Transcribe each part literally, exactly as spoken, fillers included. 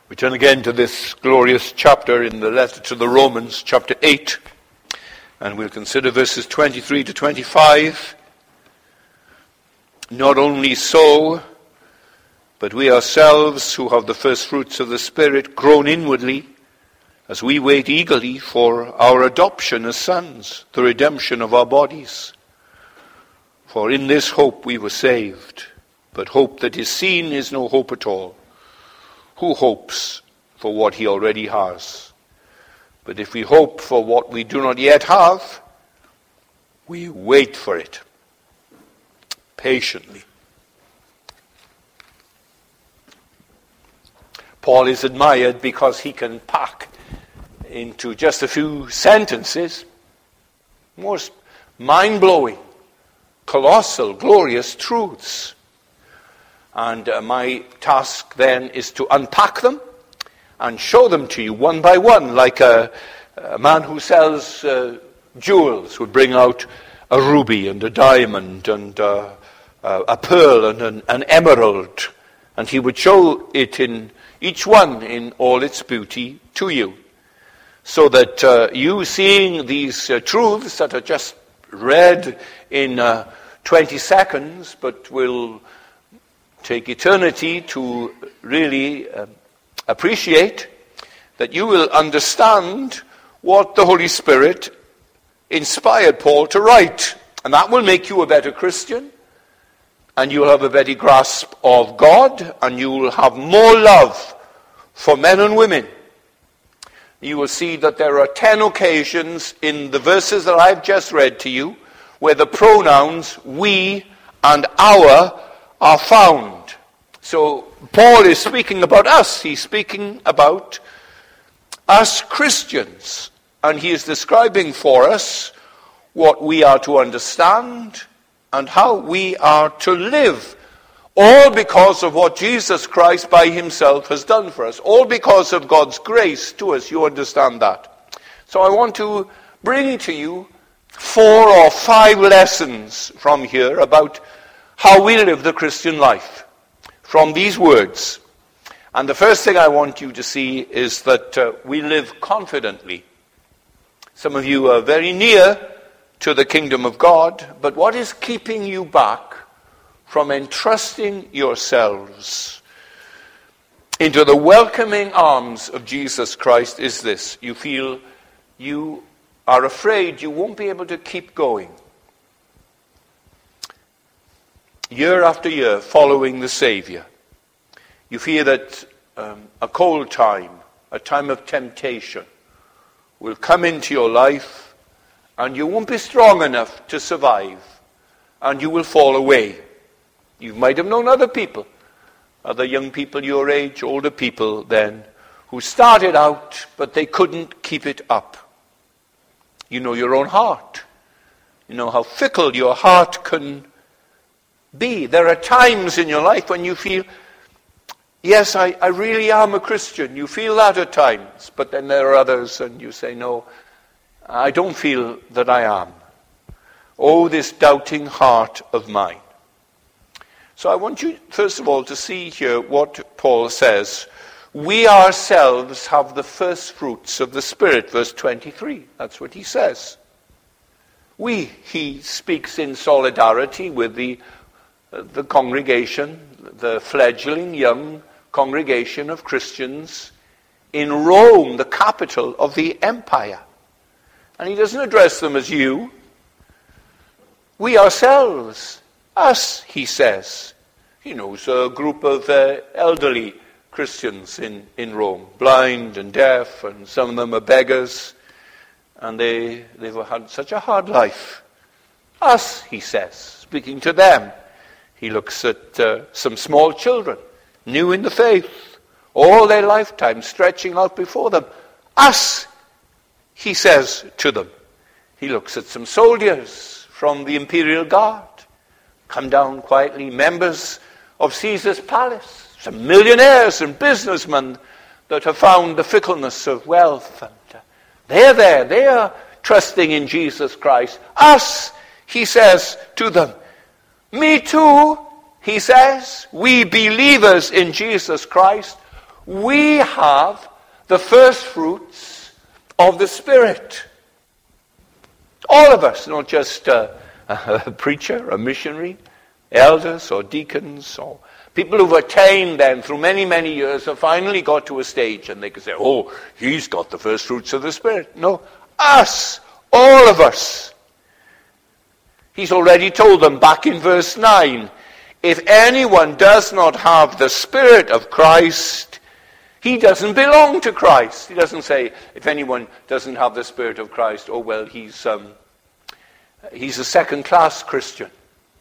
We turn again to this glorious chapter in the letter to the Romans, chapter eight, and we'll consider verses twenty-three to twenty-five. Not only so, but we ourselves who have the first fruits of the Spirit groan inwardly as we wait eagerly for our adoption as sons, the redemption of our bodies. For in this hope we were saved, but hope that is seen is no hope at all. Who hopes for what he already has? But if we hope for what we do not yet have, we wait for it patiently. Paul is admired because he can pack into just a few sentences most mind-blowing, colossal, glorious truths. And uh, my task then is to unpack them and show them to you one by one, like a, a man who sells uh, jewels would bring out a ruby and a diamond and uh, uh, a pearl and an, an emerald, and he would show it in each one in all its beauty to you, so that uh, you seeing these uh, truths that are just read in uh, twenty seconds, but will take eternity to really uh, appreciate, that you will understand what the Holy Spirit inspired Paul to write. And that will make you a better Christian, and you'll have a better grasp of God, and you will have more love for men and women. You will see that there are ten occasions in the verses that I've just read to you where the pronouns we and our are found. So Paul is speaking about us. He's speaking about us Christians. And he is describing for us what we are to understand and how we are to live. All because of what Jesus Christ by himself has done for us. All because of God's grace to us. You understand that. So I want to bring to you four or five lessons from here about how we live the Christian life from these words. And the first thing I want you to see is that uh, we live confidently. Some of you are very near to the kingdom of God, but what is keeping you back from entrusting yourselves into the welcoming arms of Jesus Christ is this: you feel you are afraid you won't be able to keep going. Year after year, following the Savior, you fear that um, a cold time, a time of temptation, will come into your life, and you won't be strong enough to survive, and you will fall away. You might have known other people, other young people your age, older people then, who started out, but they couldn't keep it up. You know your own heart. You know how fickle your heart can be. There are times in your life when you feel, yes, I, I really am a Christian. You feel that at times. But then there are others and you say, no, I don't feel that I am. Oh, this doubting heart of mine. So I want you, first of all, to see here what Paul says. We ourselves have the first fruits of the Spirit, verse twenty-three. That's what he says. We, he speaks in solidarity with the the congregation, the fledgling young congregation of Christians in Rome, the capital of the empire. And he doesn't address them as you. We ourselves, us, he says. He knows a group of uh, elderly Christians in, in Rome, blind and deaf, and some of them are beggars, and they, they've had such a hard life. Us, he says, speaking to them. He looks at uh, some small children, new in the faith, all their lifetime stretching out before them. Us, he says to them. He looks at some soldiers from the imperial guard, come down quietly, members of Caesar's palace, some millionaires and businessmen that have found the fickleness of wealth. And uh, they're there, they are trusting in Jesus Christ. Us, he says to them. Me too, he says, we believers in Jesus Christ, We have the first fruits of the Spirit. All of us, not just uh, a preacher, a missionary, elders or deacons or people who've attained then through many, many years have finally got to a stage and they can say, oh, he's got the first fruits of the Spirit. No, us, all of us. He's already told them back in verse nine, if anyone does not have the Spirit of Christ, he doesn't belong to Christ. He doesn't say, if anyone doesn't have the Spirit of Christ, oh, well, he's um, he's a second-class Christian.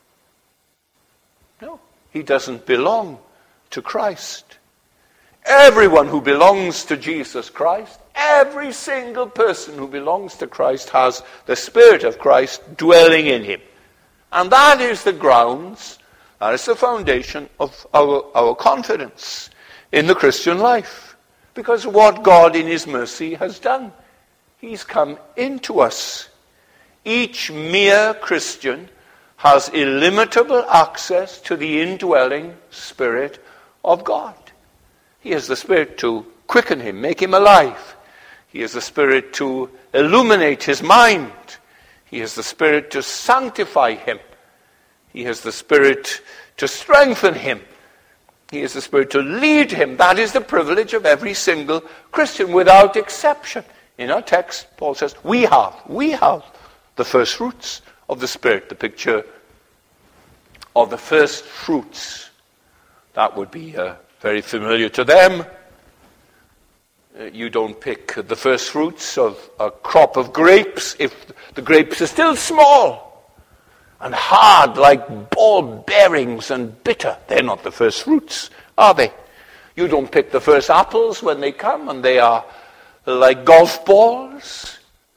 No, he doesn't belong to Christ. Everyone who belongs to Jesus Christ, every single person who belongs to Christ has the Spirit of Christ dwelling in him. And that is the grounds, that is the foundation of our, our confidence in the Christian life. Because what God in his mercy has done, he's come into us. Each mere Christian has illimitable access to the indwelling Spirit of God. He has the Spirit to quicken him, make him alive. He has the Spirit to illuminate his mind. He has the Spirit to sanctify him. He has the Spirit to strengthen him. He has the Spirit to lead him. That is the privilege of every single Christian, without exception. In our text, Paul says, we have, we have the first fruits of the Spirit. The picture of the first fruits, that would be uh, very familiar to them. Uh, you don't pick the first fruits of a crop of grapes if the grapes are still small and hard like ball bearings and bitter. They're not the first fruits, are they? You don't pick the first apples when they come and they are like golf balls.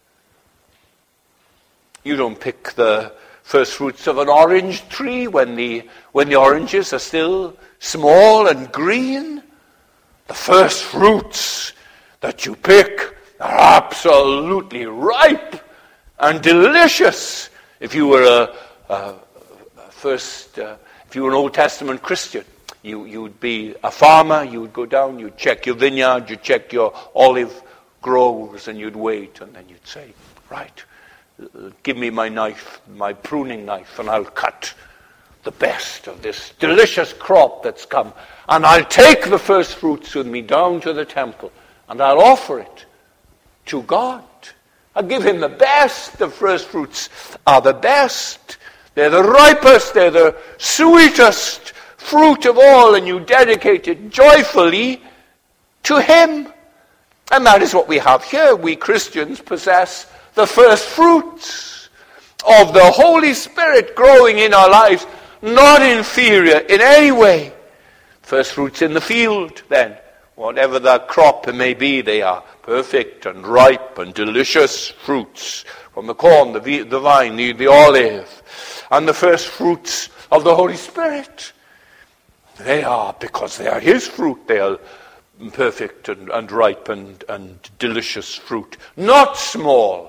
You don't pick the first fruits of an orange tree when the when the oranges are still small and green. The first fruits that you pick are absolutely ripe and delicious. If you were a, a, a first, uh, if you were an Old Testament Christian, you you'd be a farmer. You would go down, you'd check your vineyard, you'd check your olive groves, and you'd wait, and then you'd say, right, give me my knife, my pruning knife, and I'll cut the best of this delicious crop that's come. And I'll take the first fruits with me down to the temple, and I'll offer it to God. I'll give him the best. The first fruits are the best. They're the ripest, they're the sweetest fruit of all, and you dedicate it joyfully to him. And that is what we have here. We Christians possess the first fruits of the Holy Spirit growing in our lives, not inferior in any way. First fruits in the field, then, whatever the crop may be, they are perfect and ripe and delicious fruits from the corn, the, the vine, the, the olive, and the first fruits of the Holy Spirit. They are, because they are his fruit, they are perfect and, and ripe and, and delicious fruit, not small.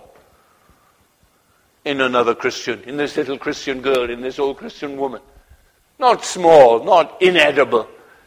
In another Christian, in this little Christian girl, in this old Christian woman. Not small, not inedible,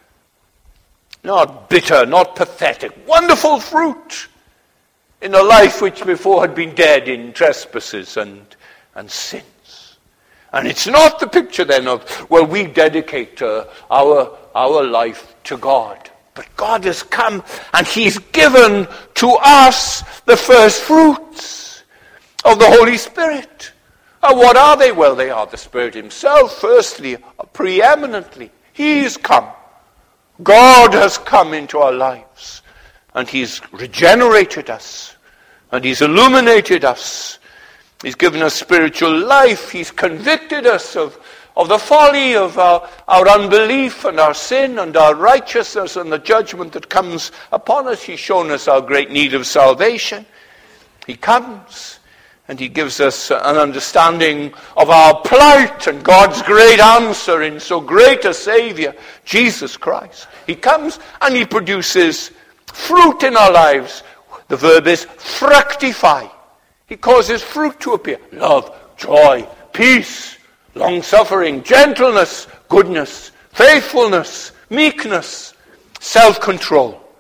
not bitter, not pathetic. Wonderful fruit in a life which before had been dead in trespasses and, and sins. And it's not the picture then of, well, we dedicate uh, our, our life to God. But God has come and he's given to us the first fruits of the Holy Spirit. And what are they? Well, they are the Spirit himself, firstly, preeminently. He's come. God has come into our lives. And he's regenerated us. And he's illuminated us. He's given us spiritual life. He's convicted us of, of the folly of our, our unbelief and our sin and our righteousness and the judgment that comes upon us. He's shown us our great need of salvation. He comes. And he gives us an understanding of our plight and God's great answer in so great a Savior, Jesus Christ. He comes and he produces fruit in our lives. The verb is fructify. He causes fruit to appear. Love, joy, peace, long-suffering, gentleness, goodness, faithfulness, meekness, self-control.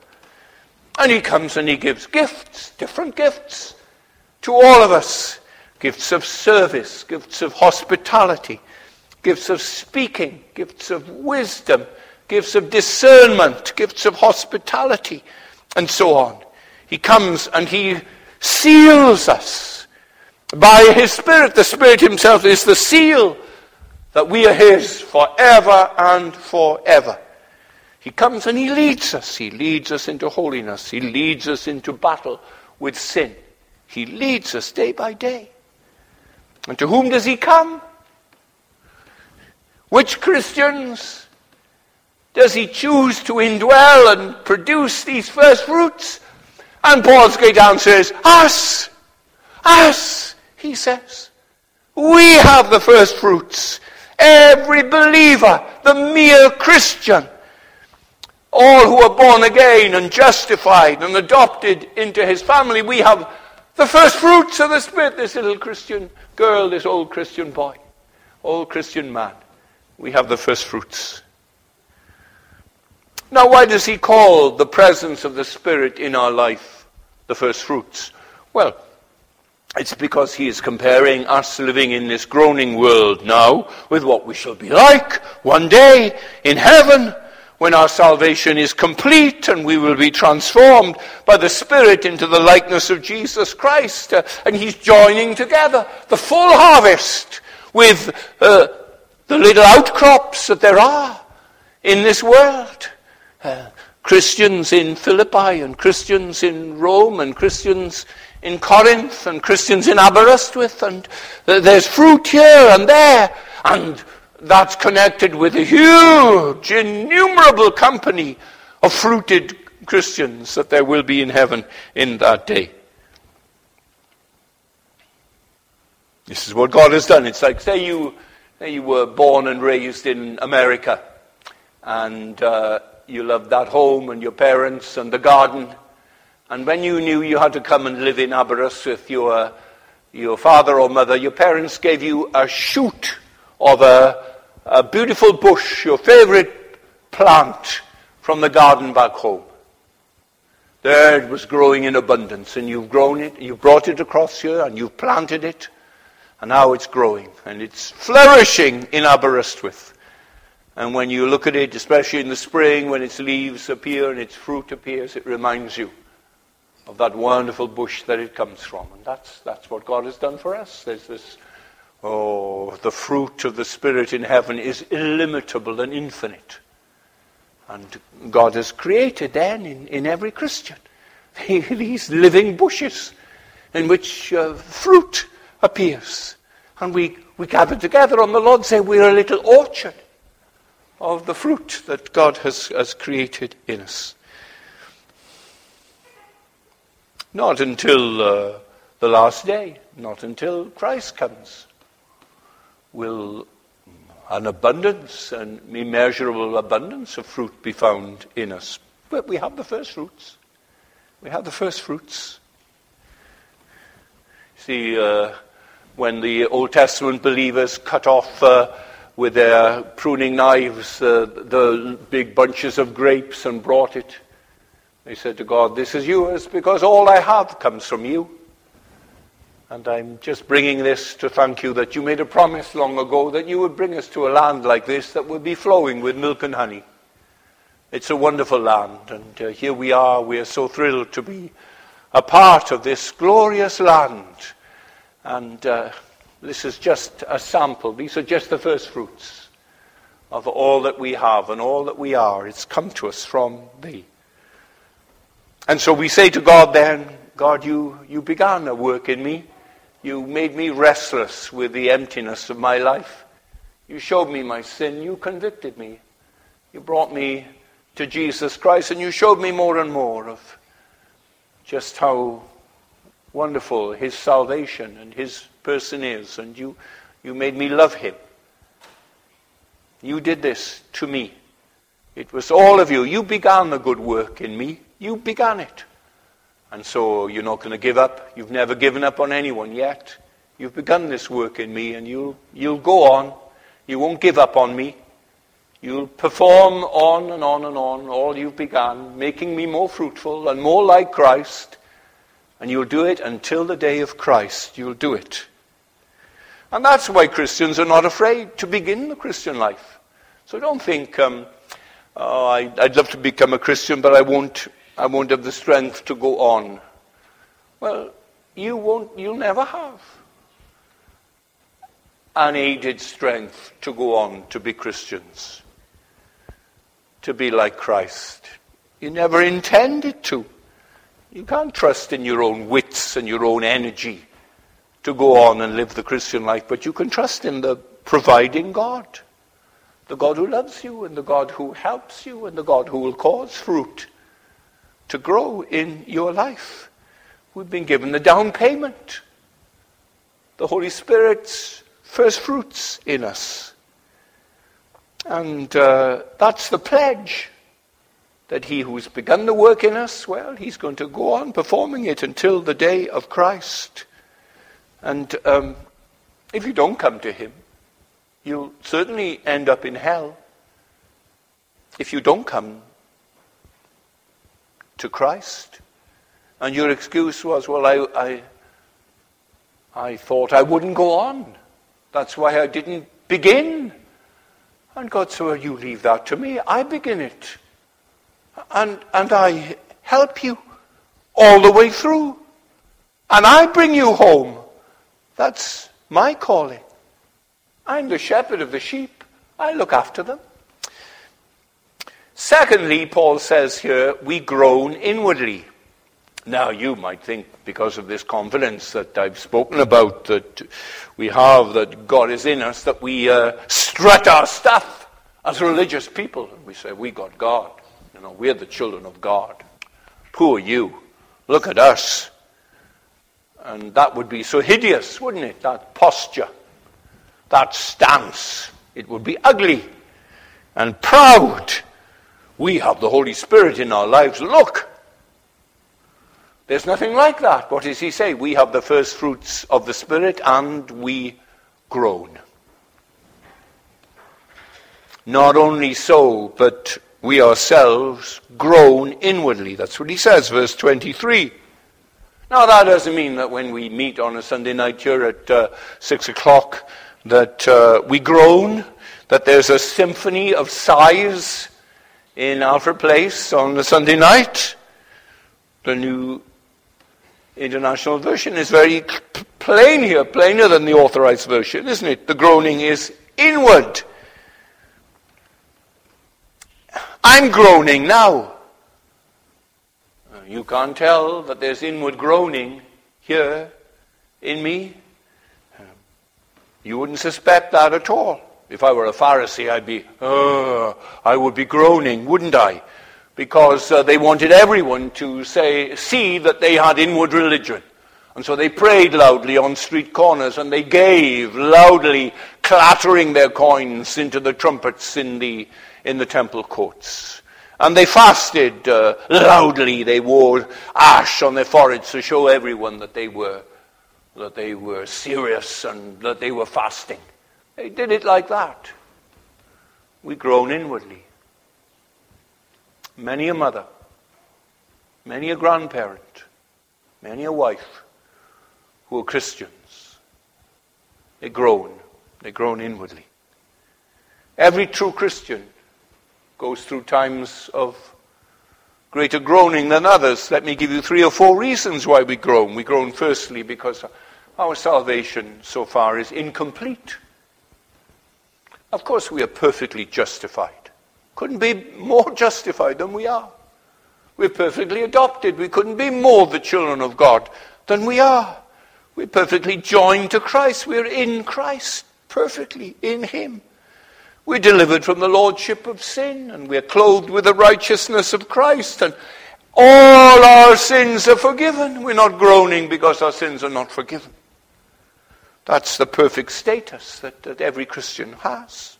And he comes and he gives gifts, different gifts, to all of us. Gifts of service, gifts of hospitality, gifts of speaking, gifts of wisdom, gifts of discernment, gifts of hospitality, and so on. He comes and he seals us by his Spirit. The Spirit himself is the seal that we are his forever and forever. He comes and he leads us. He leads us into holiness. He leads us into battle with sin. He leads us day by day. And to whom does he come? Which Christians does he choose to indwell and produce these first fruits? And Paul's great answer is, us! Us, he says. We have the first fruits. Every believer, the mere Christian, all who are born again and justified and adopted into his family, we have the first fruits of the Spirit. This little Christian girl, this old Christian boy, old Christian man, we have the first fruits. Now, why does he call the presence of the Spirit in our life the first fruits? Well, it's because he is comparing us living in this groaning world now with what we shall be like one day in heaven, when our salvation is complete and we will be transformed by the Spirit into the likeness of Jesus Christ. Uh, and he's joining together the full harvest with uh, the little outcrops that there are in this world. Uh, Christians in Philippi and Christians in Rome and Christians in Corinth and Christians in Aberystwyth. And uh, there's fruit here and there. And that's connected with a huge, innumerable company of fruited Christians that there will be in heaven in that day. This is what God has done. It's like, say you, say you were born and raised in America, and uh, you loved that home and your parents and the garden, and when you knew you had to come and live in Aberystwyth, your, your father or mother, your parents gave you a shoot of a, a beautiful bush, your favorite plant from the garden back home. There it was growing in abundance, and you've grown it, you've brought it across here, and you've planted it, and now it's growing, and it's flourishing in Aberystwyth. And when you look at it, especially in the spring, when its leaves appear and its fruit appears, it reminds you of that wonderful bush that it comes from. And that's that's what God has done for us. There's this, oh, the fruit of the Spirit in heaven is illimitable and infinite. And God has created then in, in every Christian these living bushes in which uh, fruit appears. And we, we gather together on the Lord's Day. We're a little orchard of the fruit that God has, has created in us. Not until uh, the last day, not until Christ comes, will an abundance, an immeasurable abundance of fruit be found in us. But we have the first fruits. We have the first fruits. See, uh, when the Old Testament believers cut off uh, with their pruning knives uh, the big bunches of grapes and brought it, they said to God, "This is yours because all I have comes from you. And I'm just bringing this to thank you that you made a promise long ago that you would bring us to a land like this that would be flowing with milk and honey." It's a wonderful land, and uh, here we are. We are so thrilled to be a part of this glorious land. And uh, this is just a sample. These are just the first fruits of all that we have and all that we are. It's come to us from thee. And so we say to God then, God, you, you began a work in me. You made me restless with the emptiness of my life. You showed me my sin. You convicted me. You brought me to Jesus Christ, and you showed me more and more of just how wonderful his salvation and his person is, and you, you made me love him. You did this to me. It was all of you. You began the good work in me. You began it. And so you're not going to give up. You've never given up on anyone yet. You've begun this work in me, and you'll, you'll go on. You won't give up on me. You'll perform on and on and on all you've begun, making me more fruitful and more like Christ. And you'll do it until the day of Christ. You'll do it. And that's why Christians are not afraid to begin the Christian life. So don't think, um, oh, I, I'd love to become a Christian, but I won't, I won't have the strength to go on. Well, you won't, you'll never have unaided strength to go on to be Christians, to be like Christ. You never intended to. You can't trust in your own wits and your own energy to go on and live the Christian life, but you can trust in the providing God, the God who loves you and the God who helps you and the God who will cause fruit to grow in your life. We've been given the down payment, the Holy Spirit's first fruits in us. And uh, that's the pledge, that he who's begun the work in us, well, he's going to go on performing it until the day of Christ. And um, if you don't come to him, you'll certainly end up in hell. If you don't come to Christ, and your excuse was, well, I, I, I thought I wouldn't go on. That's why I didn't begin. And God said, well, you leave that to me. I begin it. And, and I help you all the way through. And I bring you home. That's my calling. I'm the shepherd of the sheep. I look after them. Secondly, Paul says here, we groan inwardly. Now, you might think, because of this confidence that I've spoken about, that we have, that God is in us, that we uh, strut our stuff as religious people. We say, we got God. You know, we're the children of God. Poor you. Look at us. And that would be so hideous, wouldn't it? That posture, that stance. It would be ugly and proud. We have the Holy Spirit in our lives. Look! There's nothing like that. What does he say? We have the first fruits of the Spirit and we groan. Not only so, but we ourselves groan inwardly. That's what he says, verse twenty-three. Now, that doesn't mean that when we meet on a Sunday night here at uh, six o'clock that uh, we groan, that there's a symphony of sighs in Alfred Place on the Sunday night. The New International Version is very plain here, plainer than the Authorized Version, isn't it? The groaning is inward. I'm groaning now. You can't tell that there's inward groaning here in me. You wouldn't suspect that at all. If I were a Pharisee, I'd be, oh, I would be groaning, wouldn't I? Because uh, they wanted everyone to say, see that they had inward religion. And so they prayed loudly on street corners, and they gave loudly, clattering their coins into the trumpets in the in the temple courts. And they fasted uh, loudly. They wore ash on their foreheads to show everyone that they were that they were serious and that they were fasting. They did it like that. We groan inwardly. Many a mother, many a grandparent, many a wife who are Christians, they groan. They groan inwardly. Every true Christian goes through times of greater groaning than others. Let me give you three or four reasons why we groan. We groan firstly because our salvation so far is incomplete. Of course we are perfectly justified. Couldn't be more justified than we are. We're perfectly adopted. We couldn't be more the children of God than we are. We're perfectly joined to Christ. We're in Christ, perfectly in him. We're delivered from the lordship of sin, and we're clothed with the righteousness of Christ, and all our sins are forgiven. We're not groaning because our sins are not forgiven. That's the perfect status that, that every Christian has.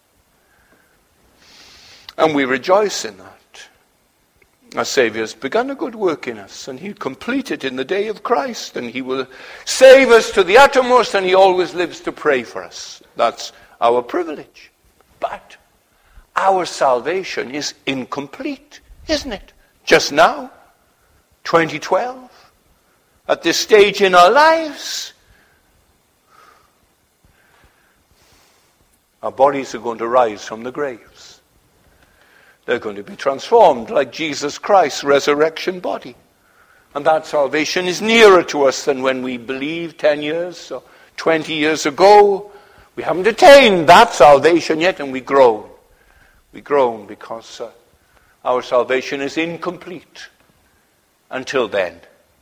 And we rejoice in that. Our Saviour's begun a good work in us, and he'll complete it in the day of Christ, and he will save us to the uttermost, and he always lives to pray for us. That's our privilege. But our salvation is incomplete, isn't it? Just now, twenty twelve, at this stage in our lives, our bodies are going to rise from the graves. They're going to be transformed like Jesus Christ's resurrection body. And that salvation is nearer to us than when we believed ten years or twenty years ago. We haven't attained that salvation yet, and we groan. We groan because uh, our salvation is incomplete until then.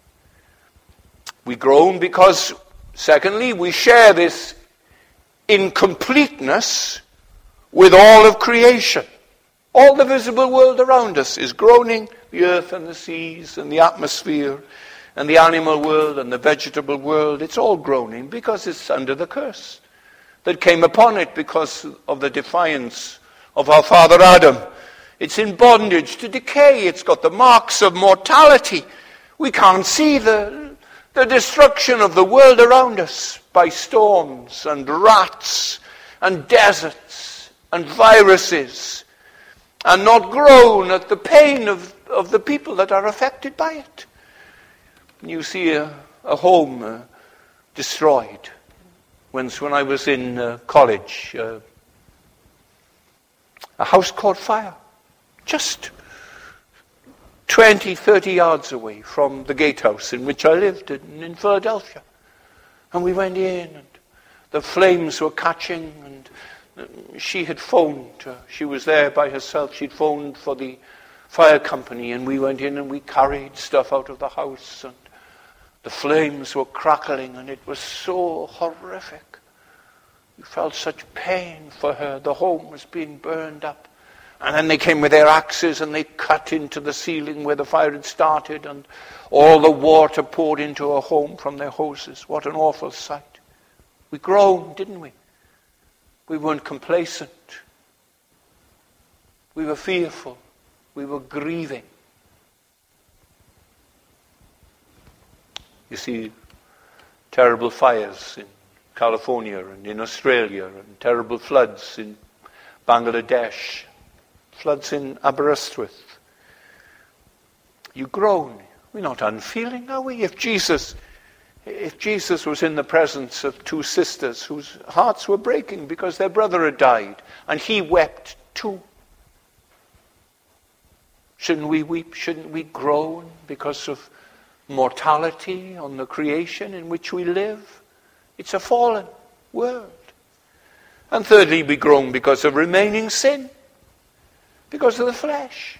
We groan because, secondly, we share this incompleteness with all of creation. All the visible world around us is groaning. The earth and the seas and the atmosphere and the animal world and the vegetable world, it's all groaning because it's under the curse that came upon it because of the defiance of our father Adam. It's in bondage to decay. It's got the marks of mortality. We can't see the, the destruction of the world around us by storms and rats and deserts and viruses, and not groan at the pain of, of the people that are affected by it. You see a, a home uh, destroyed. Once when I was in uh, college, uh, a house caught fire. Just twenty, thirty yards away from the gatehouse in which I lived in, in Philadelphia. And we went in, and the flames were catching, and she had phoned. Uh, she was there by herself. She'd phoned for the fire company, and we went in and we carried stuff out of the house, and the flames were crackling, and it was so horrific. You felt such pain for her. The home was being burned up. And then they came with their axes and they cut into the ceiling where the fire had started, and all the water poured into her home from their hoses. What an awful sight. We groaned, didn't we? We weren't complacent. We were fearful. We were grieving. You see terrible fires in California and in Australia, and terrible floods in Bangladesh, floods in Aberystwyth. You groan. We're not unfeeling, are we? If Jesus, if Jesus was in the presence of two sisters whose hearts were breaking because their brother had died, and he wept too, shouldn't we weep? Shouldn't we groan because of mortality on the creation in which we live? It's a fallen world. And thirdly, we groan because of remaining sin, because of the flesh.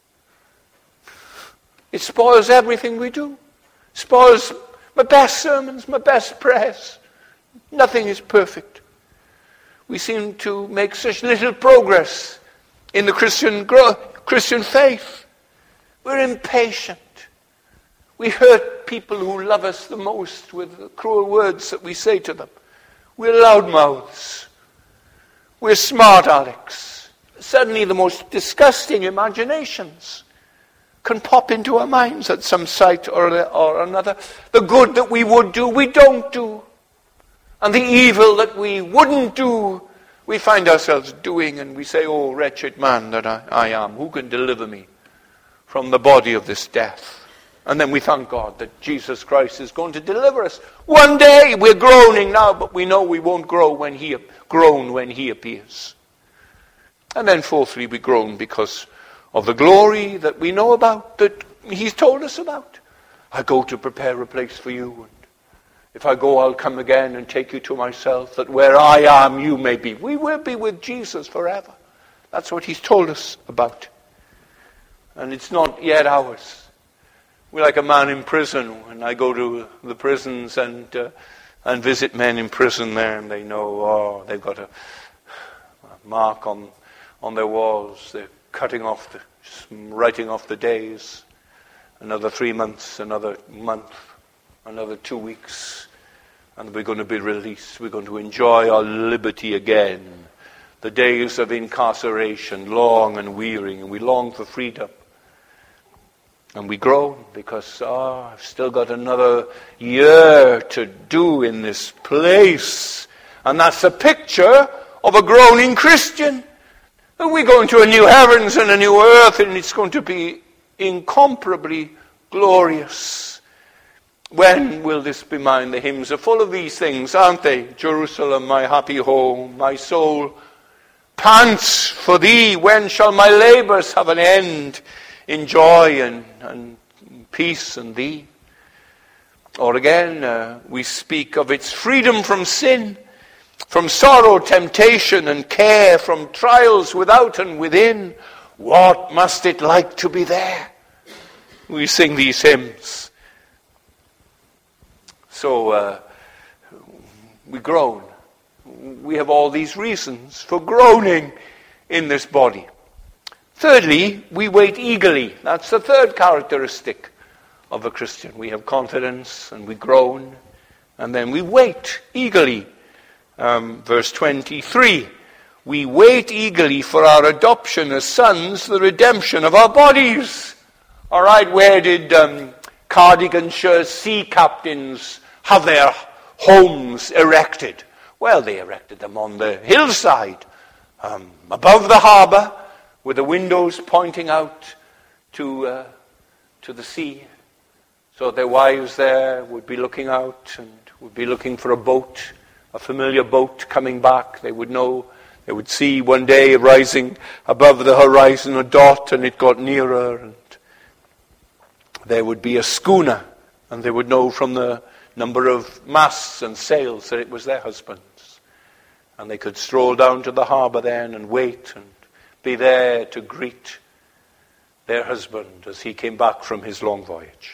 It spoils everything we do. Spoils my best sermons, my best prayers. Nothing is perfect. We seem to make such little progress in the Christian Christian faith. We're impatient. We hurt people who love us the most with the cruel words that we say to them. We're loudmouths. We're smart alecks. Suddenly the most disgusting imaginations can pop into our minds at some sight or, or another. The good that we would do, we don't do. And the evil that we wouldn't do, we find ourselves doing, and we say, oh, wretched man that I, I am, who can deliver me from the body of this death? And then we thank God that Jesus Christ is going to deliver us. One day, we're groaning now, but we know we won't grow when he, groan when he appears. And then fourthly, we groan because of the glory that we know about, that he's told us about. I go to prepare a place for you, and if I go, I'll come again and take you to myself, that where I am, you may be. We will be with Jesus forever. That's what he's told us about. And it's not yet ours. We're like a man in prison. When I go to the prisons and uh, and visit men in prison there, and they know, oh, they've got a, a mark on on their walls. They're cutting off, the, writing off the days. Another three months, another month, another two weeks, and we're going to be released. We're going to enjoy our liberty again. The days of incarceration, long and wearying, and we long for freedom. And we groan because, oh, I've still got another year to do in this place. And that's a picture of a groaning Christian. And we're going to a new heavens and a new earth, and it's going to be incomparably glorious. When will this be mine? The hymns are full of these things, aren't they? Jerusalem, my happy home, my soul pants for thee. When shall my labors have an end in joy and, and peace in thee? Or again, uh, we speak of its freedom from sin, from sorrow, temptation, and care, from trials without and within. What must it like to be there? We sing these hymns. So uh, we groan. We have all these reasons for groaning in this body. Thirdly, we wait eagerly. That's the third characteristic of a Christian. We have confidence and we groan, and then we wait eagerly. Um, verse twenty-three, we wait eagerly for our adoption as sons, the redemption of our bodies. All right, where did um, Cardiganshire sea captains have their homes erected? Well, they erected them on the hillside, um, above the harbour, with the windows pointing out to uh, to the sea. So their wives there would be looking out and would be looking for a boat, a familiar boat coming back. They would know, they would see one day rising above the horizon a dot, and it got nearer, and there would be a schooner, and they would know from the number of masts and sails that it was their husband's. And they could stroll down to the harbour then and wait and be there to greet their husband as he came back from his long voyage.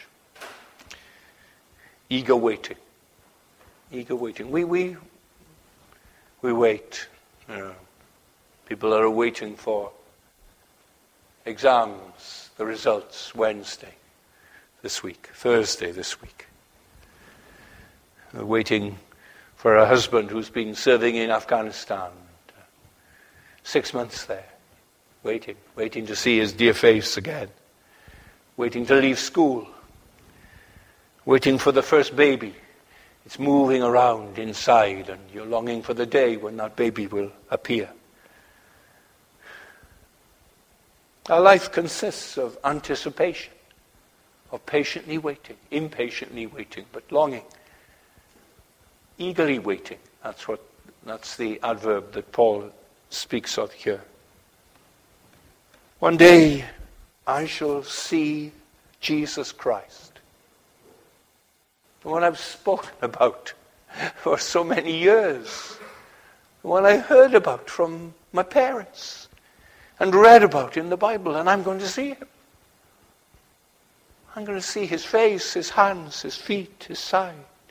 Eager waiting. Eager waiting. We we we wait. You know, people are waiting for exams, the results Wednesday this week, Thursday this week. They're waiting for a husband who's been serving in Afghanistan. Six months there. Waiting. Waiting to see his dear face again. Waiting to leave school. Waiting for the first baby. It's moving around inside, and you're longing for the day when that baby will appear. Our life consists of anticipation, of patiently waiting, impatiently waiting, but longing. Eagerly waiting. That's what that's the adverb that Paul speaks of here. One day I shall see Jesus Christ. The one I've spoken about for so many years. The one I heard about from my parents and read about in the Bible, and I'm going to see him. I'm going to see his face, his hands, his feet, his side.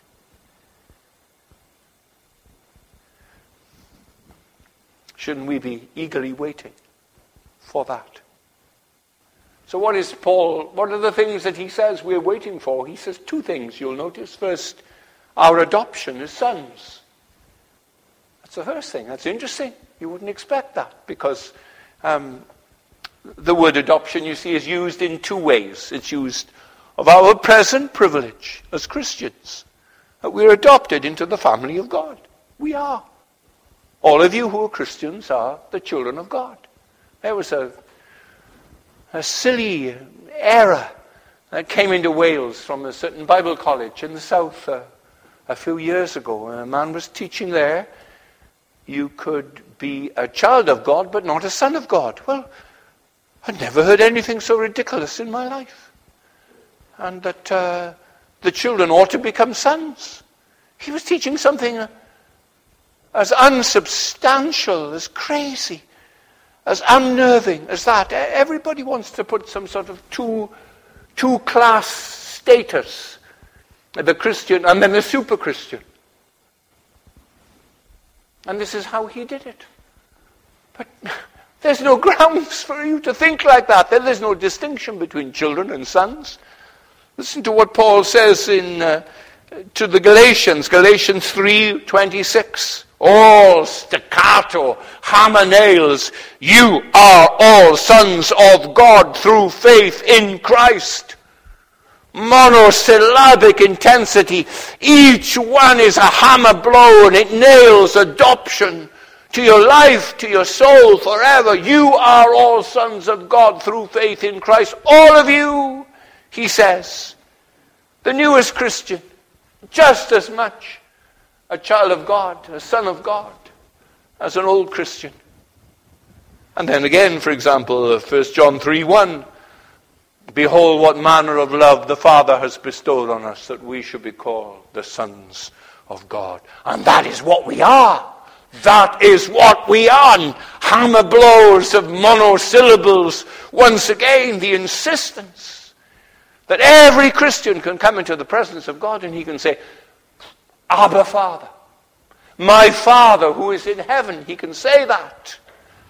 Shouldn't we be eagerly waiting for that? So what is Paul, what are the things that he says we're waiting for? He says two things, you'll notice. First, our adoption as sons. That's the first thing. That's interesting. You wouldn't expect that, because um, the word adoption, you see, is used in two ways. It's used of our present privilege as Christians, that we're adopted into the family of God. We are. All of you who are Christians are the children of God. There was a, a silly error that came into Wales from a certain Bible college in the south uh, a few years ago. A man was teaching there, you could be a child of God but not a son of God. Well, I'd never heard anything so ridiculous in my life. And that uh, the children ought to become sons. He was teaching something Uh, as unsubstantial, as crazy, as unnerving as that. Everybody wants to put some sort of two, two-class status, the Christian and then the super-Christian. And this is how he did it. But there's no grounds for you to think like that. There's no distinction between children and sons. Listen to what Paul says in uh, to the Galatians, Galatians three twenty-six. All staccato, hammer nails, you are all sons of God through faith in Christ. Monosyllabic intensity. Each one is a hammer blow, and it nails adoption to your life, to your soul forever. You are all sons of God through faith in Christ. All of you, he says. The newest Christian, just as much a child of God, a son of God, as an old Christian. And then again, for example, First John three one, behold what manner of love the Father has bestowed on us, that we should be called the sons of God. And that is what we are. That is what we are. And hammer blows of monosyllables. Once again, the insistence that every Christian can come into the presence of God and he can say, Abba, Father. My Father who is in heaven. He can say that.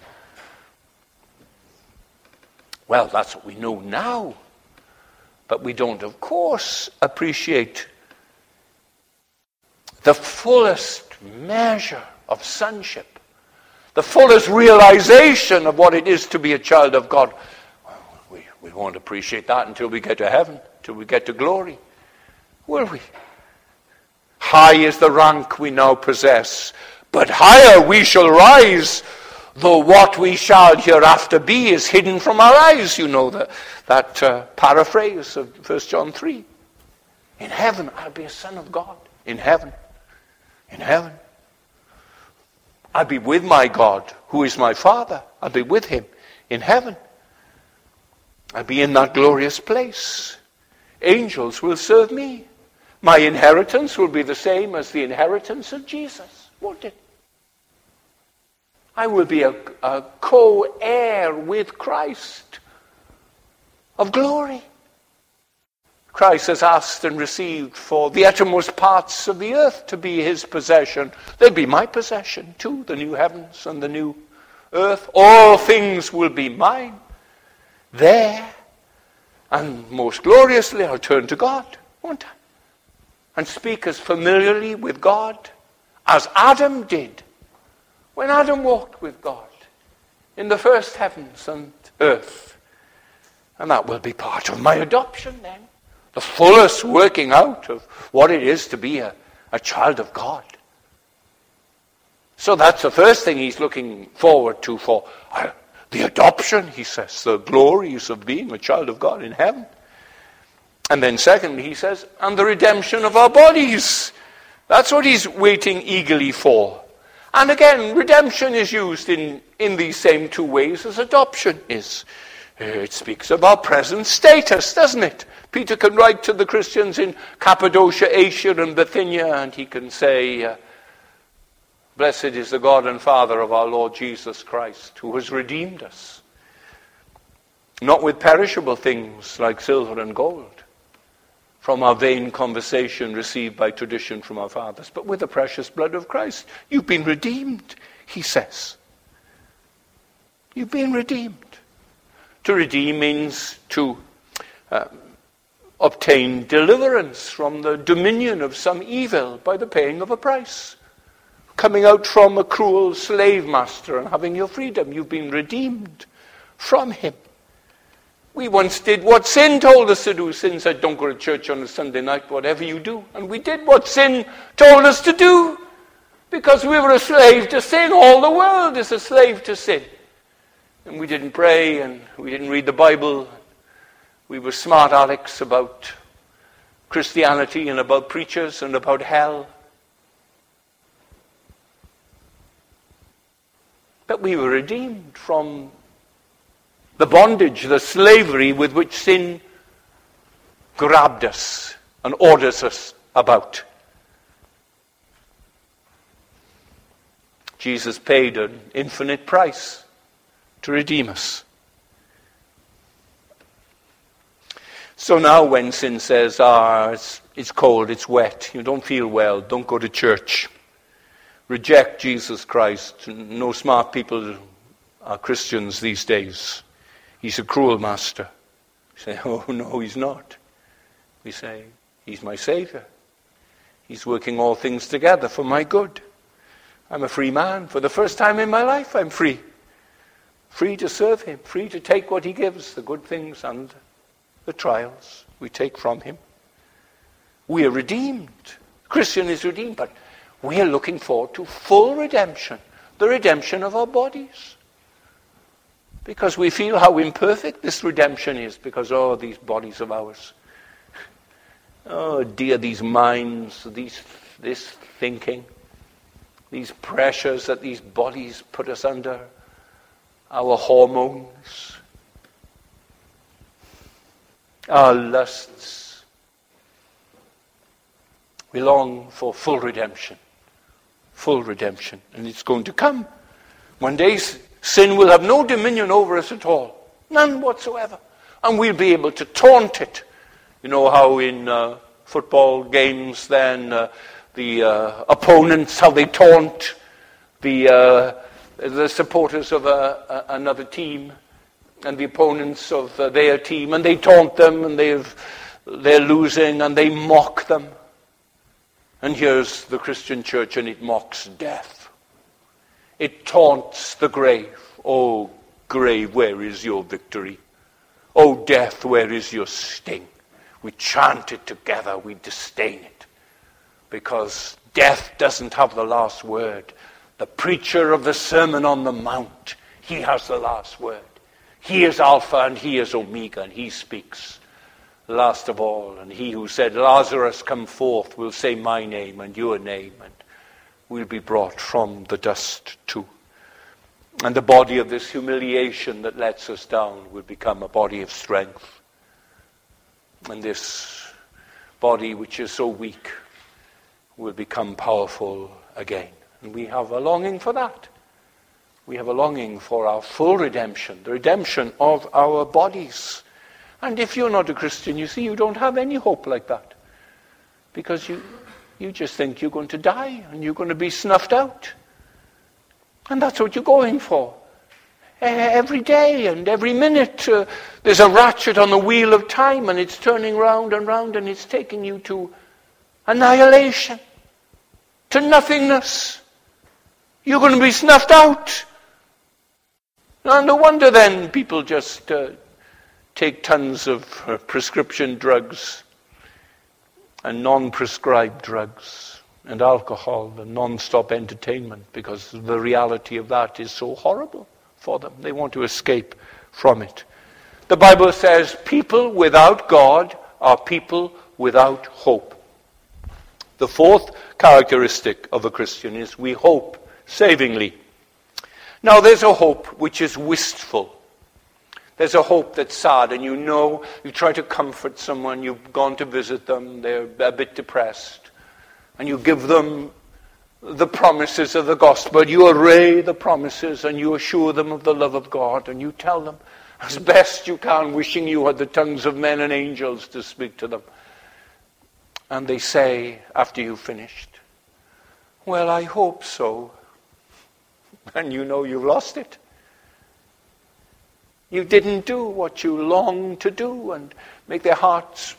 Well, that's what we know now. But we don't, of course, appreciate the fullest measure of sonship, the fullest realization of what it is to be a child of God. Well, we, we won't appreciate that until we get to heaven, until we get to glory. Will we? High is the rank we now possess, but higher we shall rise, though what we shall hereafter be is hidden from our eyes. You know the, that uh, paraphrase of First John three. In heaven, I'll be a son of God. In heaven. In heaven. I'll be with my God, who is my Father. I'll be with him in heaven. I'll be in that glorious place. Angels will serve me. My inheritance will be the same as the inheritance of Jesus, won't it? I will be a, a co-heir with Christ of glory. Christ has asked and received for the uttermost parts of the earth to be his possession. They'll be my possession too, the new heavens and the new earth. All things will be mine there. And most gloriously, I'll turn to God, won't I? And speak as familiarly with God as Adam did when Adam walked with God in the first heavens and earth. And that will be part of my adoption then. The fullest working out of what it is to be a, a child of God. So that's the first thing he's looking forward to for uh, the adoption, he says, the glories of being a child of God in heaven. And then secondly, he says, and the redemption of our bodies. That's what he's waiting eagerly for. And again, redemption is used in, in these same two ways as adoption is. It speaks of our present status, doesn't it? Peter can write to the Christians in Cappadocia, Asia, and Bithynia, and he can say, uh, blessed is the God and Father of our Lord Jesus Christ, who has redeemed us. Not with perishable things like silver and gold, from our vain conversation received by tradition from our fathers, but with the precious blood of Christ. You've been redeemed, he says. You've been redeemed. To redeem means to uh, obtain deliverance from the dominion of some evil by the paying of a price. Coming out from a cruel slave master and having your freedom. You've been redeemed from him. We once did what sin told us to do. Sin said, don't go to church on a Sunday night, whatever you do. And we did what sin told us to do because we were a slave to sin. All the world is a slave to sin. And we didn't pray and we didn't read the Bible. We were smart alecks about Christianity and about preachers and about hell. But we were redeemed from the bondage, the slavery with which sin grabbed us and orders us about. Jesus paid an infinite price to redeem us. So now when sin says, ah, it's, it's cold, it's wet, you don't feel well, don't go to church, reject Jesus Christ. No smart people are Christians these days. He's a cruel master. We say, oh no, he's not. We say, he's my Savior. He's working all things together for my good. I'm a free man. For the first time in my life, I'm free. Free to serve him, free to take what he gives, the good things and the trials we take from him. We are redeemed. Christian is redeemed, but we are looking forward to full redemption, the redemption of our bodies. Because we feel how imperfect this redemption is, because, oh, these bodies of ours. Oh, dear, these minds, these, this thinking, these pressures that these bodies put us under, our hormones, our lusts. We long for full redemption. Full redemption. And it's going to come. One day sin will have no dominion over us at all. None whatsoever. And we'll be able to taunt it. You know how in uh, football games then uh, the uh, opponents, how they taunt the uh, the supporters of a, a, another team and the opponents of uh, their team, and they taunt them, and they've, they're losing, and they mock them. And here's the Christian church, and it mocks death. It taunts the grave. Oh, grave, where is your victory? Oh, death, where is your sting? We chant it together, we disdain it. Because death doesn't have the last word. The preacher of the Sermon on the Mount, he has the last word. He is Alpha and he is Omega, and he speaks last of all. And he who said, Lazarus, come forth, will say my name and your name, and we'll be brought from the dust too. And the body of this humiliation that lets us down will become a body of strength. And this body which is so weak will become powerful again. And we have a longing for that. We have a longing for our full redemption, the redemption of our bodies. And if you're not a Christian, you see, you don't have any hope like that. Because you, you just think you're going to die and you're going to be snuffed out. And that's what you're going for. Every day and every minute, uh, there's a ratchet on the wheel of time, and it's turning round and round, and it's taking you to annihilation, to nothingness. You're going to be snuffed out. And no wonder then people just uh, take tons of uh, prescription drugs and non-prescribed drugs and alcohol and non-stop entertainment, because the reality of that is so horrible for them. They want to escape from it. The Bible says people without God are people without hope. The fourth characteristic of a Christian is we hope savingly. Now there's a hope which is wistful. There's a hope that's sad, and you know, you try to comfort someone, you've gone to visit them, they're a bit depressed, and you give them the promises of the gospel. You array the promises, and you assure them of the love of God, and you tell them as best you can, wishing you had the tongues of men and angels to speak to them. And they say, after you've finished, well, I hope so. And you know you've lost it. You didn't do what you longed to do, and make their hearts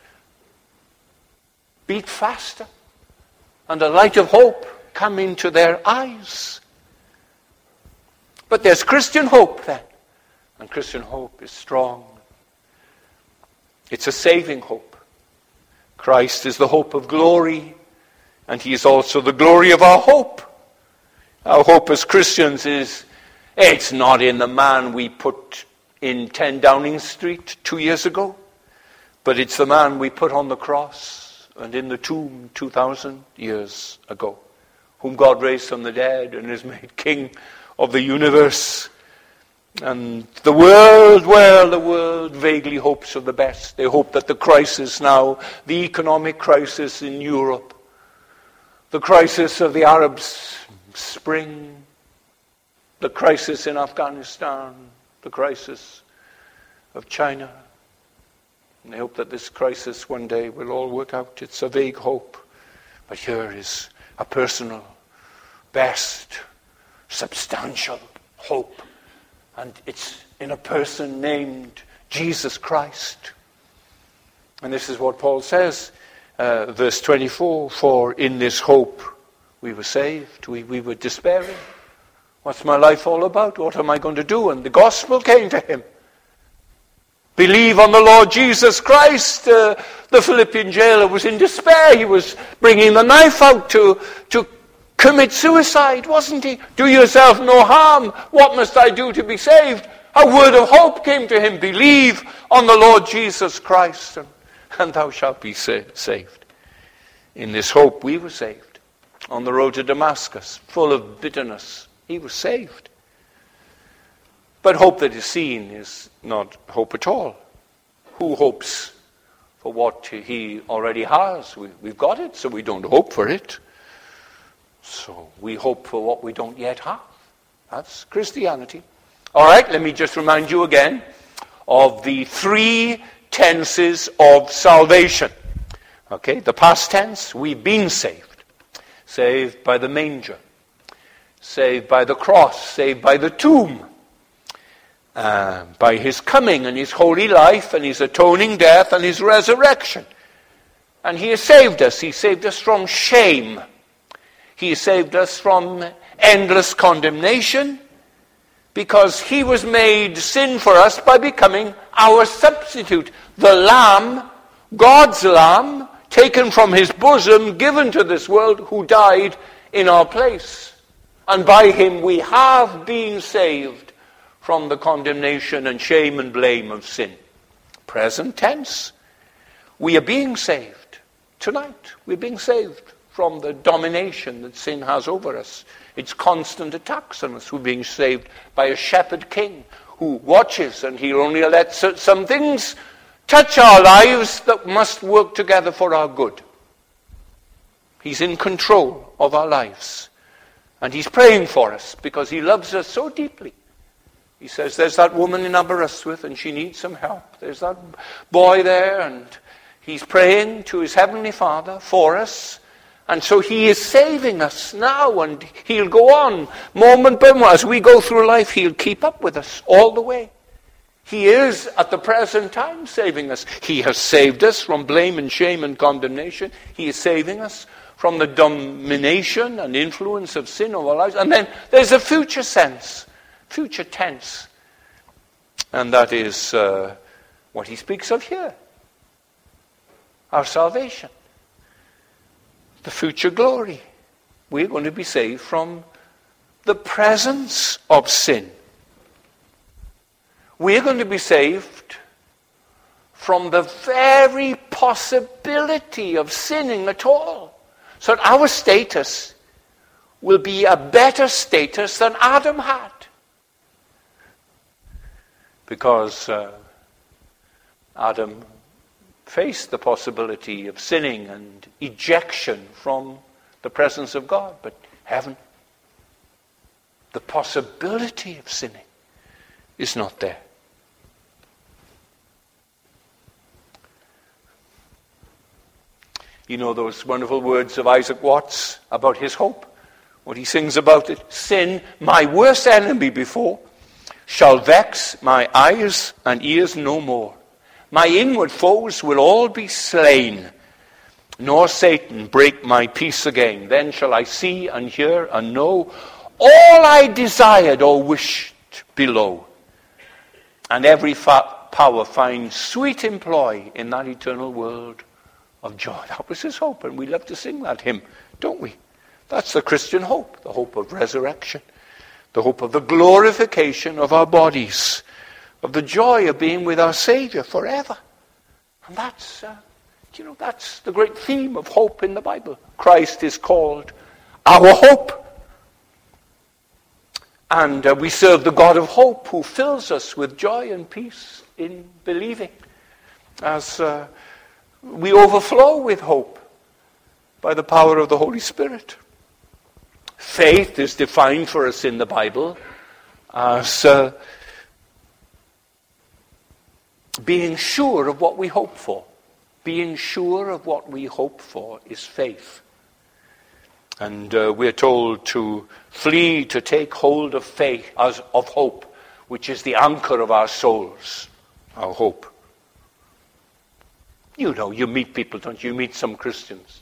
beat faster, and the light of hope come into their eyes. But there's Christian hope then, and Christian hope is strong. It's a saving hope. Christ is the hope of glory, and he is also the glory of our hope. Our hope as Christians is, it's not in the man we put in ten Downing Street two years ago, but it's the man we put on the cross and in the tomb two thousand years ago, whom God raised from the dead and is made King of the universe. And the world, well, the world vaguely hopes for the best. They hope that the crisis now, the economic crisis in Europe, the crisis of the Arab Spring, the crisis in Afghanistan, the crisis of China, and they hope that this crisis one day will all work out. It's a vague hope. But here is a personal, best, substantial hope. And it's in a person named Jesus Christ. And this is what Paul says, uh, verse twenty-four, for in this hope we were saved, we, we were despairing. What's my life all about? What am I going to do? And the gospel came to him. Believe on the Lord Jesus Christ. Uh, the Philippian jailer was in despair. He was bringing the knife out to, to commit suicide, wasn't he? Do yourself no harm. What must I do to be saved? A word of hope came to him. Believe on the Lord Jesus Christ, and, and thou shalt be sa- saved. In this hope we were saved. On the road to Damascus, full of bitterness, he was saved. But hope that is seen is not hope at all. Who hopes for what he already has? We, we've got it, so we don't hope for it. So we hope for what we don't yet have. That's Christianity. All right, let me just remind you again of the three tenses of salvation. Okay, the past tense, we've been saved. Saved by the manger. Saved by the cross. Saved by the tomb. Uh, by his coming and his holy life and his atoning death and his resurrection. And he has saved us. He saved us from shame. He saved us from endless condemnation, because he was made sin for us by becoming our substitute. The Lamb, God's Lamb, taken from his bosom, given to this world, who died in our place. And by him we have been saved from the condemnation and shame and blame of sin. Present tense. We are being saved. Tonight, we're being saved from the domination that sin has over us. Its constant attacks on us. We're being saved by a shepherd king who watches, and he'll only let some things touch our lives that must work together for our good. He's in control of our lives. And he's praying for us because he loves us so deeply. He says, there's that woman in Aberystwyth and she needs some help. There's that boy there, and he's praying to his heavenly Father for us. And so he is saving us now, and he'll go on moment by moment. As we go through life, he'll keep up with us all the way. He is, at the present time, saving us. He has saved us from blame and shame and condemnation. He is saving us from the domination and influence of sin over our lives. And then there's a future sense, future tense. And that is uh, what he speaks of here. Our salvation. The future glory. We're going to be saved from the presence of sin. We're going to be saved from the very possibility of sinning at all. So that our status will be a better status than Adam had. Because uh, Adam faced the possibility of sinning and ejection from the presence of God. But heaven, the possibility of sinning is not there. You know those wonderful words of Isaac Watts about his hope? What he sings about it. Sin, my worst enemy before, shall vex my eyes and ears no more. My inward foes will all be slain, nor Satan break my peace again. Then shall I see and hear and know all I desired or wished below, and every fa- power find sweet employ in that eternal world of joy. That was his hope, and we love to sing that hymn, don't we? That's the Christian hope, the hope of resurrection, the hope of the glorification of our bodies, of the joy of being with our Savior forever. And that's, uh, you know, that's the great theme of hope in the Bible. Christ is called our hope. And uh, we serve the God of hope who fills us with joy and peace in believing. As uh, we overflow with hope by the power of the Holy Spirit. Faith is defined for us in the Bible as uh, being sure of what we hope for. Being sure of what we hope for is faith. And uh, we're told to flee to take hold of faith, as of hope, which is the anchor of our souls, our hope. You know, you meet people, don't you? You meet some Christians.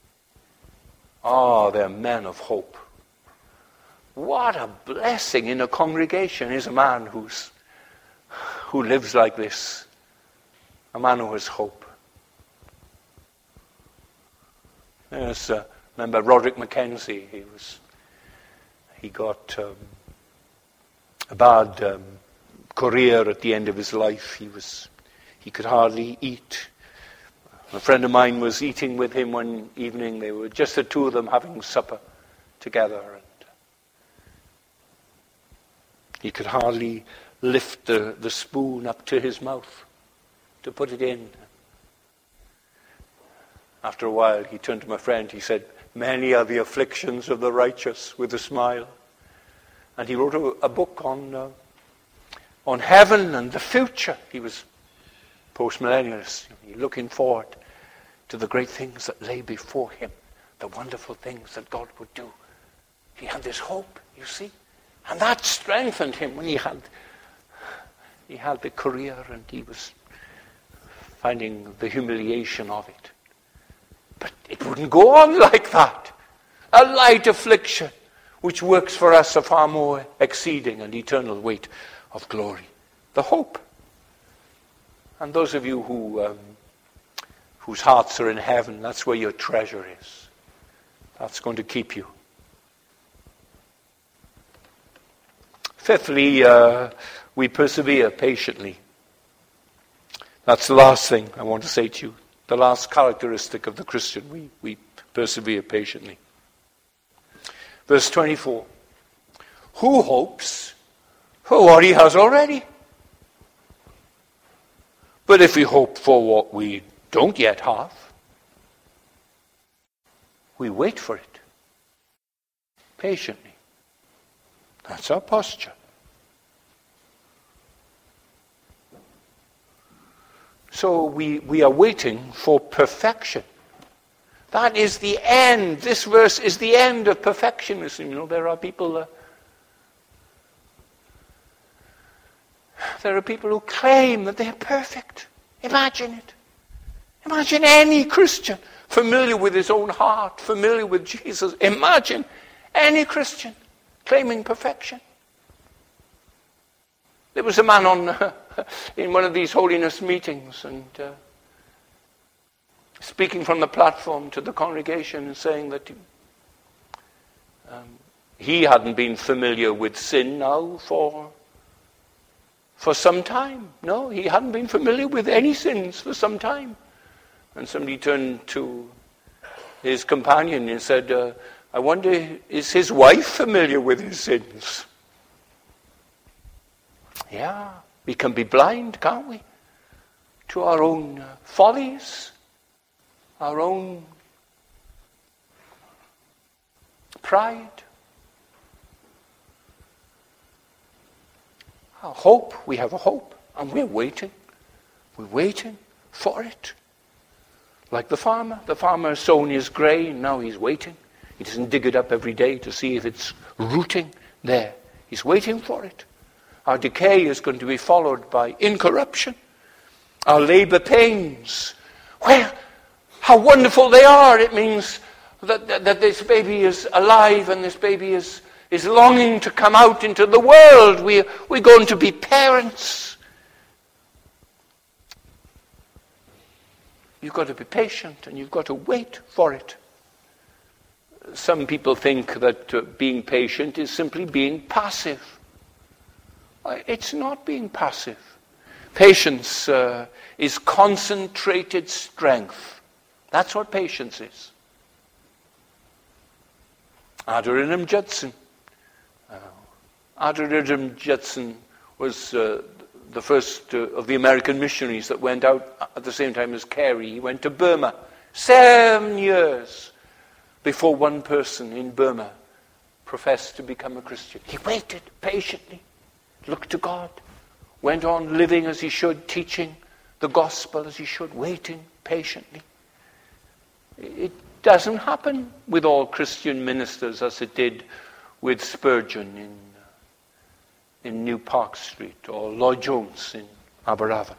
Oh, they're men of hope. What a blessing in a congregation is a man who's who lives like this. A man who has hope. There's uh, Remember Roderick Mackenzie? He was, he got um, a bad um, career at the end of his life. He was, he could hardly eat. A friend of mine was eating with him one evening. They were just the two of them having supper together, and he could hardly lift the, the spoon up to his mouth to put it in. After a while, he turned to my friend. He said, "Many are the afflictions of the righteous," with a smile. And he wrote a, a book on uh, on heaven and the future. He was post-millennialist, looking forward to the great things that lay before him, the wonderful things that God would do. He had this hope, you see, and that strengthened him when he had he had the career and he was finding the humiliation of it. But it wouldn't go on like that. A light affliction, which works for us a far more exceeding and eternal weight of glory. The hope. And those of you who um, whose hearts are in heaven, that's where your treasure is. That's going to keep you. Fifthly, uh, we persevere patiently. That's the last thing I want to say to you. The last characteristic of the Christian. We, we persevere patiently. Verse twenty-four. Who hopes for what he has already? But if we hope for what we don't yet have, we wait for it patiently. That's our posture. So we, we are waiting for perfection. That is the end. This verse is the end of perfectionism. You know, there are people... Uh, there are people who claim that they are perfect. Imagine it. Imagine any Christian familiar with his own heart, familiar with Jesus. Imagine any Christian claiming perfection. There was a man on uh, in one of these holiness meetings and uh, speaking from the platform to the congregation and saying that um, he hadn't been familiar with sin now for for some time. No, he hadn't been familiar with any sins for some time. And somebody turned to his companion and said, uh, I wonder, is his wife familiar with his sins? Yeah, we can be blind, can't we? To our own uh, follies, our own pride. Our hope, we have a hope, and we're waiting. We're waiting for it. Like the farmer. The farmer has sown his grain, now he's waiting. He doesn't dig it up every day to see if it's rooting there. He's waiting for it. Our decay is going to be followed by incorruption. Our labor pains. Well, how wonderful they are. It means that, that, that this baby is alive and this baby is, is longing to come out into the world. We, we're going to be parents. You've got to be patient and you've got to wait for it. Some people think that uh, being patient is simply being passive. It's not being passive. Patience uh, is concentrated strength. That's what patience is. Adoniram Judson. Uh, Adoniram Judson was uh, the first uh, of the American missionaries that went out at the same time as Carey. He went to Burma. Seven years before one person in Burma professed to become a Christian. He waited patiently. Looked to God, went on living as he should, teaching the gospel as he should, waiting patiently. It doesn't happen with all Christian ministers as it did with Spurgeon in, in New Park Street or Lloyd Jones in Aberafan.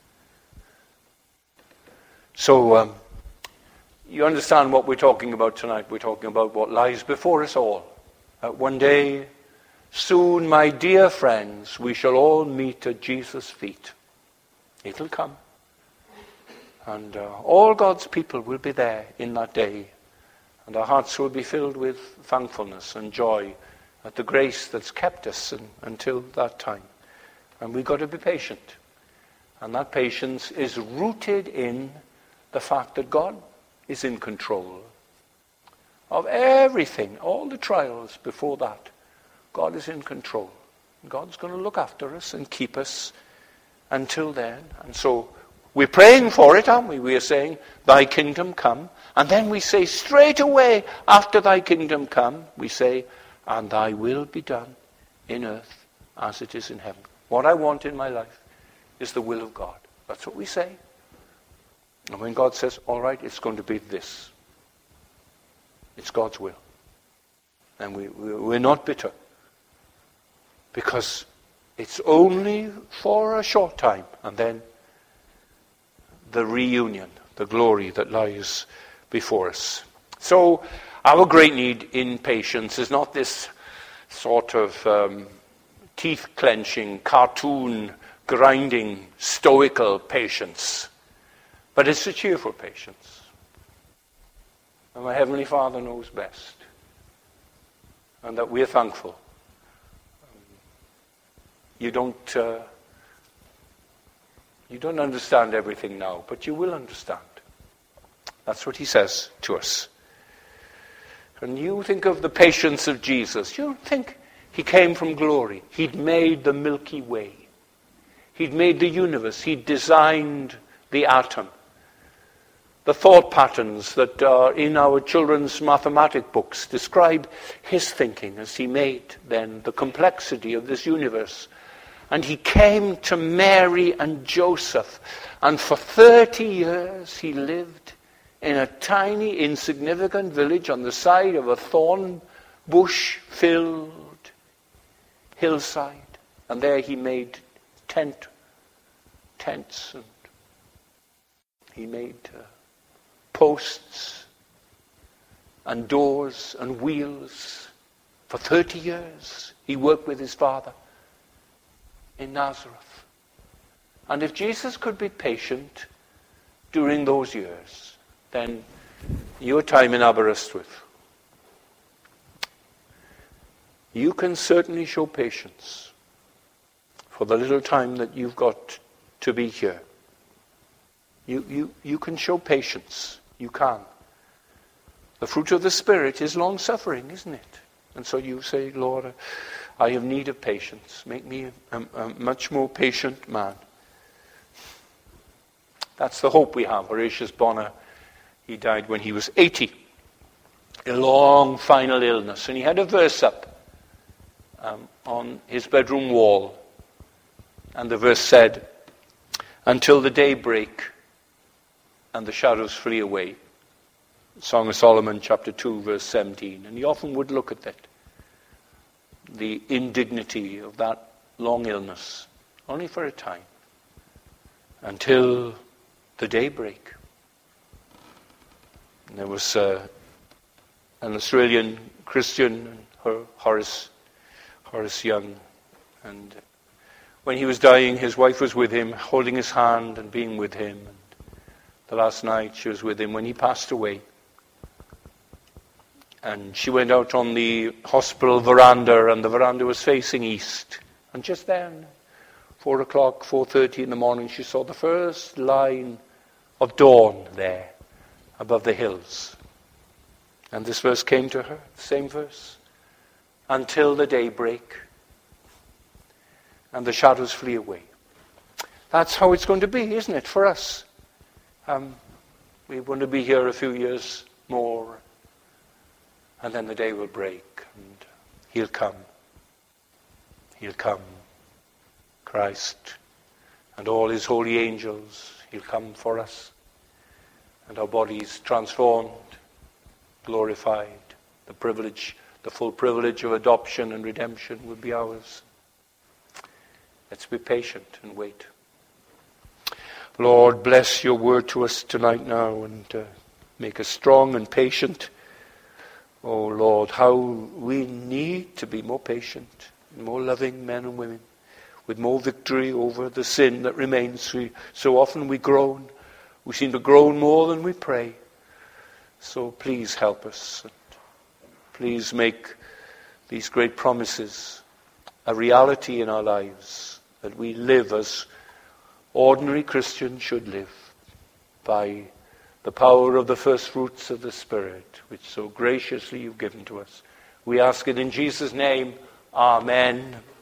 So um, you understand what we're talking about tonight. We're talking about what lies before us all. Uh, one day, soon, my dear friends, we shall all meet at Jesus' feet. It'll come. And uh, all God's people will be there in that day. And our hearts will be filled with thankfulness and joy at the grace that's kept us in, until that time. And we've got to be patient. And that patience is rooted in the fact that God is in control of everything, all the trials before that. God is in control. God's going to look after us and keep us until then. And so we're praying for it, aren't we? We are saying, thy kingdom come. And then we say straight away after thy kingdom come, we say, and thy will be done in earth as it is in heaven. What I want in my life is the will of God. That's what we say. And when God says, all right, it's going to be this. It's God's will. And we, we, we're not bitter. Because it's only for a short time. And then the reunion, the glory that lies before us. So our great need in patience is not this sort of um, teeth-clenching, cartoon, grinding, stoical patience. But it's a cheerful patience. And my Heavenly Father knows best. And that we're thankful. You don't, uh, you don't understand everything now, but you will understand. That's what he says to us. And you think of the patience of Jesus. You think he came from glory. He'd made the Milky Way. He'd made the universe. He'd designed the atom. The thought patterns that are in our children's mathematic books describe his thinking as he made then the complexity of this universe. And he came to Mary and Joseph. And for thirty years he lived in a tiny, insignificant village on the side of a thorn bush-filled hillside. And there he made tent, tents, and he made uh, posts and doors and wheels. For thirty years he worked with his father in Nazareth. And if Jesus could be patient during those years, then your time in Aberystwyth, you can certainly show patience for the little time that you've got to be here. You, you, you can show patience. You can. The fruit of the Spirit is long-suffering, isn't it? And so you say, Lord, I have need of patience. Make me a, a much more patient man. That's the hope we have. Horatius Bonar, he died when he was eighty. A long final illness. And he had a verse up um, on his bedroom wall. And the verse said, until the day break and the shadows flee away. Song of Solomon, chapter two, verse seventeen. And he often would look at that. The indignity of that long illness. Only for a time. Until the daybreak. And there was uh, an Australian Christian, Horace, Horace Young. And when he was dying, his wife was with him, holding his hand and being with him. And the last night she was with him when he passed away. And she went out on the hospital veranda, and the veranda was facing east. And just then, four o'clock, four thirty in the morning, she saw the first line of dawn there above the hills. And this verse came to her, the same verse. Until the daybreak and the shadows flee away. That's how it's going to be, isn't it, for us? Um, we're going to be here a few years more. And then the day will break and he'll come. He'll come. Christ and all his holy angels. He'll come for us. And our bodies transformed, glorified. The privilege, the full privilege of adoption and redemption will be ours. Let's be patient and wait. Lord, bless your word to us tonight now and uh, make us strong and patient. Oh Lord, how we need to be more patient, more loving men and women, with more victory over the sin that remains. We, so often we groan. We seem to groan more than we pray. So please help us. And please make these great promises a reality in our lives, that we live as ordinary Christians should live, by the power of the first fruits of the Spirit, which so graciously you've given to us. We ask it in Jesus' name. Amen.